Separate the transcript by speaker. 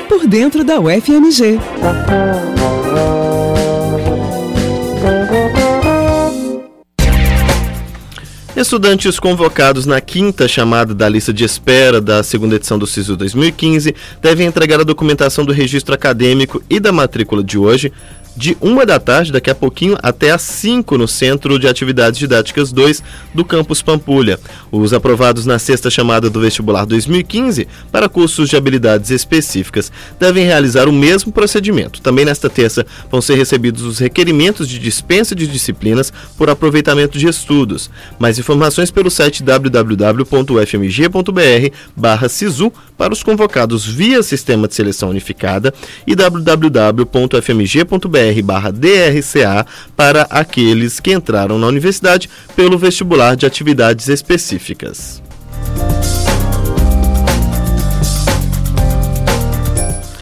Speaker 1: por dentro da UFMG.
Speaker 2: Estudantes convocados na 5ª chamada da lista de espera da 2ª edição do SISU 2015 devem entregar a documentação do registro acadêmico e da matrícula de hoje, de 1 da tarde, daqui a pouquinho, até às 5 no Centro de Atividades Didáticas 2 do Campus Pampulha. Os aprovados na 6ª chamada do vestibular 2015 para cursos de habilidades específicas devem realizar o mesmo procedimento. Também nesta terça vão ser recebidos os requerimentos de dispensa de disciplinas por aproveitamento de estudos. Mais informações pelo site www.ufmg.br/SISU para os convocados via Sistema de Seleção Unificada e www.fmg.br/DRCA para aqueles que entraram na universidade pelo vestibular de atividades específicas.